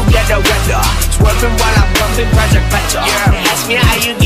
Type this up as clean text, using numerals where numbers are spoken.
get the weather. Swerving while I'm pumping Project Petrol. Yeah, ask me how you